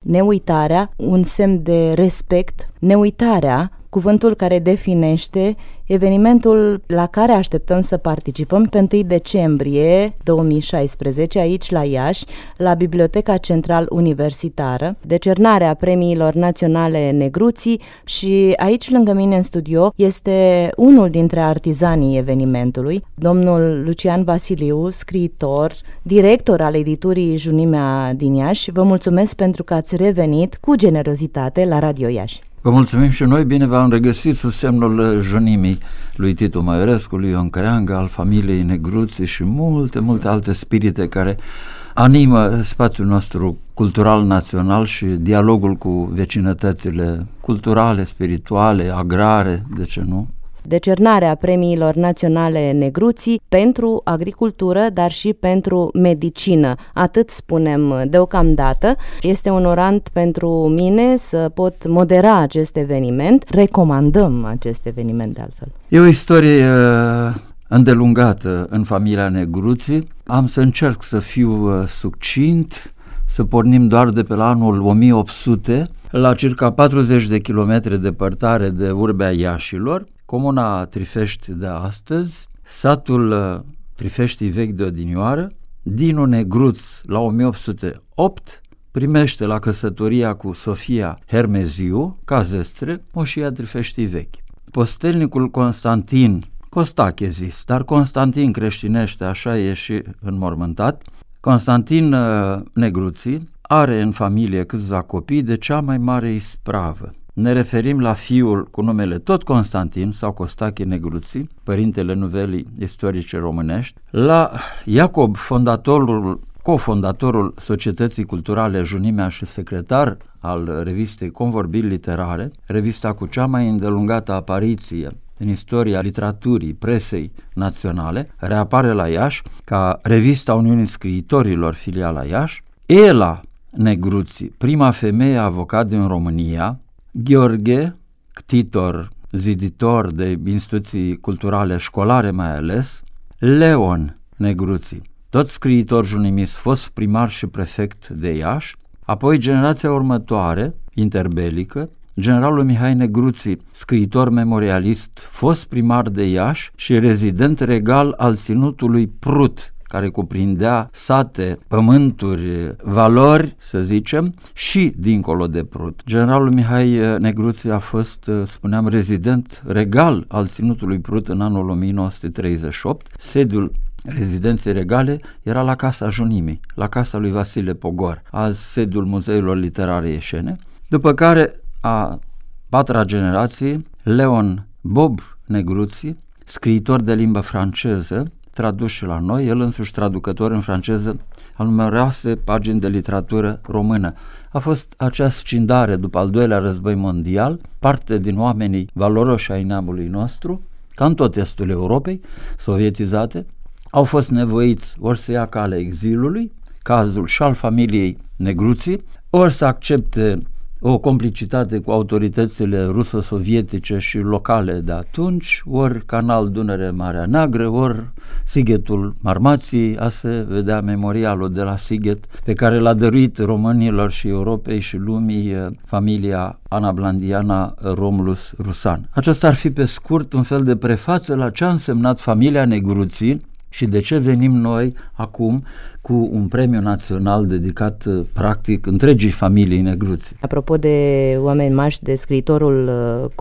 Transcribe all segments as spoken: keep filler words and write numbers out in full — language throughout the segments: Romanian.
neuitarea, un semn de respect, neuitarea, cuvântul care definește evenimentul la care așteptăm să participăm pe întâi decembrie două mii șaisprezece aici la Iași, la Biblioteca Central Universitară, decernarea premiilor naționale Negruții, și aici lângă mine în studio este unul dintre artizanii evenimentului, domnul Lucian Vasiliu, scriitor, director al editurii Junimea din Iași. Vă mulțumesc pentru că ați revenit cu generozitate la Radio Iași. Vă mulțumim și noi, bine v-am regăsit sub semnul junimii lui Titu Maiorescu, lui Ion Creangă, al familiei Negruții și multe, multe alte spirite care animă spațiul nostru cultural național și dialogul cu vecinătățile culturale, spirituale, agrare, de ce nu? Decernarea premiilor naționale Negruții pentru agricultură, dar și pentru medicină. Atât spunem deocamdată. Este onorant pentru mine să pot modera acest eveniment. Recomandăm acest eveniment de altfel. E o istorie uh, îndelungată în familia Negruții. Am să încerc să fiu uh, succint, să pornim doar de pe la anul o mie opt sute, la circa patruzeci de kilometri departare de urbea Iașilor, comuna Trifești de astăzi, satul Trifeștii vechi de odinioară. Dinu Negruț, la o mie opt sute opt, primește la căsătoria cu Sofia Hermeziu, ca zestre, moșia Trifeștii vechi. Postelnicul Constantin, Costache zis, dar Constantin creștinește, așa e și înmormântat, Constantin Negruții are în familie câțiva copii de cea mai mare ispravă. Ne referim la fiul cu numele tot Constantin sau Costache Negruții, părintele nuvelii istorice românești, la Iacob, fondatorul, cofondatorul Societății Culturale Junimea și secretar al revistei Convorbiri Literare, revista cu cea mai îndelungată apariție în istoria literaturii, presei naționale, reapare la Iași ca revista Uniunii Scriitorilor, filiala Iași. Ela Negruții, prima femeie avocat din România, Gheorghe, ctitor, ziditor de instituții culturale școlare mai ales, Leon Negruții, tot scriitor junimist, fost primar și prefect de Iași, apoi generația următoare, interbelică, generalul Mihai Negruții, scriitor memorialist, fost primar de Iași și rezident regal al ținutului Prut, care cuprindea sate, pământuri, valori, să zicem, și dincolo de Prut. Generalul Mihai Negruții a fost, spuneam, rezident regal al ținutului Prut în anul o mie nouă sute treizeci și opt. Sediul rezidenței regale era la Casa Junimii, la casa lui Vasile Pogor, azi sediul Muzeilor Literare Ieșene, după care a patra generație, Leon Bob Negruții, scriitor de limbă franceză, tradus și la noi, el însuși traducător în franceză al numeroase pagini de literatură română. A fost acea scindare după al doilea război mondial, parte din oamenii valoroși ai neamului nostru, ca în tot estul Europei, sovietizate, au fost nevoiți ori să ia calea exilului, cazul și al familiei Negruții, ori să accepte o complicitate cu autoritățile ruso-sovietice și locale de atunci, ori Canal Dunăre-Marea Neagră, ori Sighetul Marmației, a se vedea memorialul de la Sighet, pe care l-a dăruit românilor și Europei și lumii familia Anablandiana Romulus Rusan. Aceasta ar fi pe scurt un fel de prefață la ce a însemnat familia Negruții și de ce venim noi acum cu un premiu național dedicat practic întregii familii Negruții. Apropo de oameni mași, de scriitorul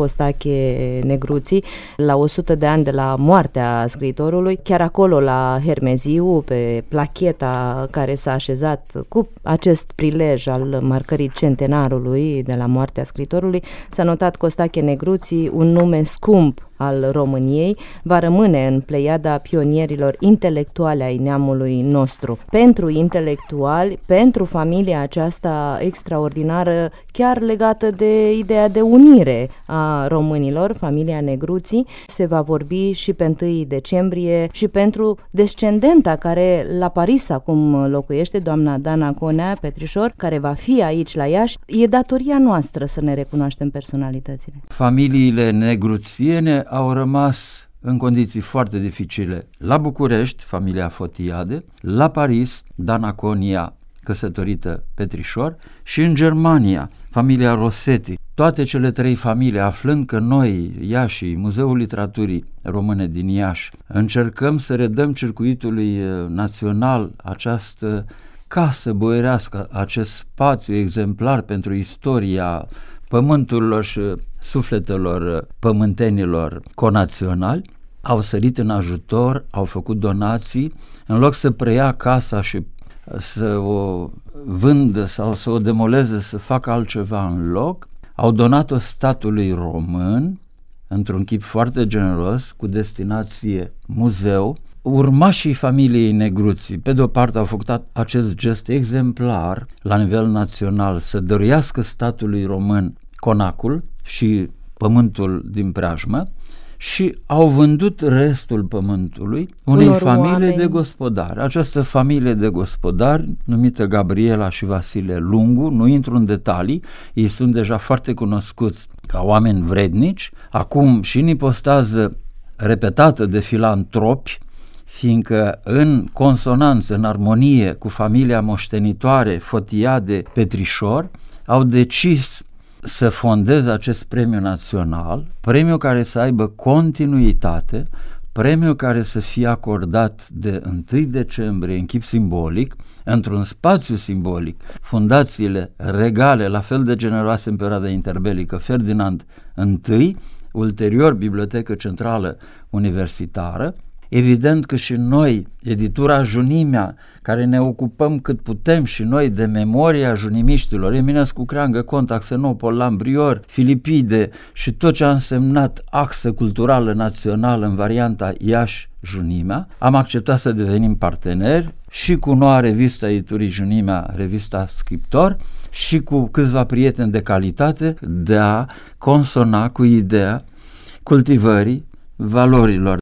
Costache Negruții, la o sută de ani de la moartea scriitorului, chiar acolo la Hermeziu, pe placheta care s-a așezat cu acest prilej al marcării centenarului de la moartea scriitorului, s-a notat Costache Negruții, un nume scump al României, va rămâne în pleiada pionierilor intelectuale ai neamului nostru. Pentru intelectuali, pentru familia aceasta extraordinară, chiar legată de ideea de unire a românilor, familia Negruții, se va vorbi și pe întâi decembrie și pentru descendenta care la Paris acum locuiește, doamna Dana Conea Petrișor, care va fi aici la Iași. E datoria noastră să ne recunoaștem personalitățile. Familiile negruțiene au rămas în condiții foarte dificile la București, familia Fotiade, la Paris, Dana Conia căsătorită Petrișor, și în Germania, familia Rosetti. Toate cele trei familii, aflând că noi, Iașii, Muzeul Literaturii Române din Iași, încercăm să redăm circuitului național această casă boierească, acest spațiu exemplar pentru istoria pământurilor și sufletelor pământenilor conaționali, au sărit în ajutor, au făcut donații, în loc să preia casa și să o vândă sau să o demoleze, să facă altceva în loc, au donat-o statului român într-un chip foarte generos, cu destinație muzeu. Urmașii familiei Negruții, pe de o parte, au făcut acest gest exemplar la nivel național, să dăruiască statului român conacul și pământul din preajmă, și au vândut restul pământului unei Unor familii oameni. de gospodari. Această familie de gospodari, numită Gabriela și Vasile Lungu, nu intru în detalii, ei sunt deja foarte cunoscuți ca oameni vrednici, acum și în ipostază repetată de filantropi, fiindcă în consonanță, în armonie cu familia moștenitoare Fotiade Petrișor, au decis să fondeze acest premiu național, premiu care să aibă continuitate, premiu care să fie acordat de întâi decembrie în chip simbolic, într-un spațiu simbolic. Fundațiile regale, la fel de generoase în perioada interbelică, Ferdinand I, ulterior Bibliotecă Centrală Universitară. Evident că și noi, editura Junimea, care ne ocupăm cât putem și noi de memoria junimiștilor, Eminescu, Creangă, Cont, Axenopol, Lambrior, Filipide și tot ce a însemnat axă culturală națională în varianta Iași-Junimea, am acceptat să devenim parteneri și cu noua revistă a editurii Junimea, revista Scriptor, și cu câțiva prieteni de calitate de a consona cu ideea cultivării valorilor